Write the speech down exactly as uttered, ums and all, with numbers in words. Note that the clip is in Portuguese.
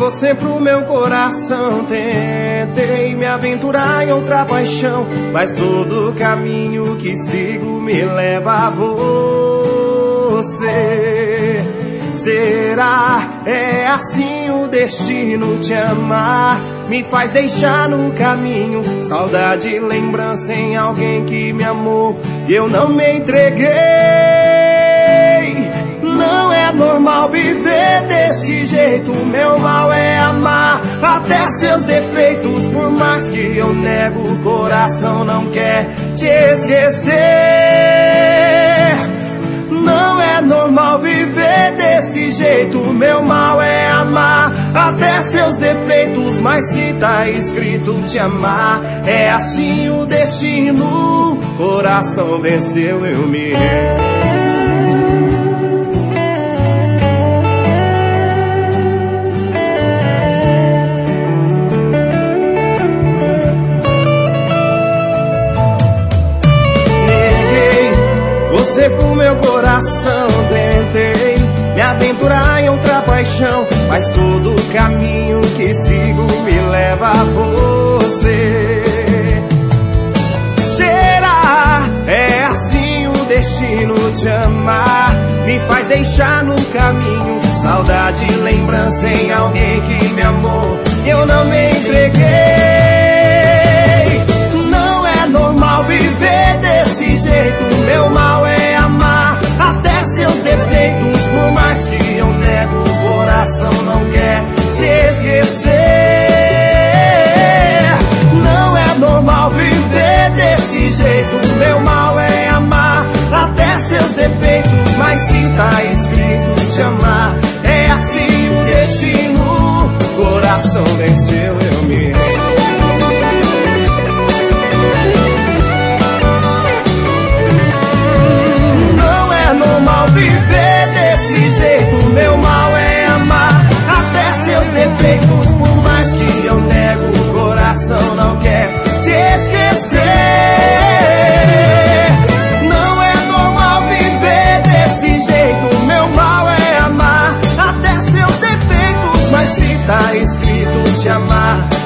você pro meu coração. Tentei me aventurar em outra paixão, mas todo caminho que sigo me leva a você. Será? É assim o destino? Te amar me faz deixar no caminho saudade, lembrança em alguém que me amou e eu não me entreguei. Não é normal viver desse jeito. Meu mal é amar até seus defeitos. Por mais que eu nego, o coração não quer te esquecer. Não é normal viver desse jeito. Meu mal é amar até seus defeitos, mas se tá escrito te amar, é assim o destino. Coração venceu, eu me rendo. Você pro meu coração, tentei me aventurar em outra paixão, mas todo caminho que sigo me leva a você. Será? É assim o destino? Te amar me faz deixar no caminho saudade, lembrança em alguém que me amou e eu não me entreguei. Não é normal viver desse jeito. Meu mal é amar até seus defeitos. Por mais que eu nego, o coração não quer te esquecer. Não é normal viver desse jeito. Meu mal é amar até seus defeitos, mas se tá escrito te amar, é assim o destino. Coração venceu, eu me rendo. Normal viver desse jeito. Meu mal é amar até seus defeitos. Por mais que eu nego, o coração não quer te esquecer. Não é normal viver desse jeito. Meu mal é amar até seus defeitos, mas se tá escrito te amar,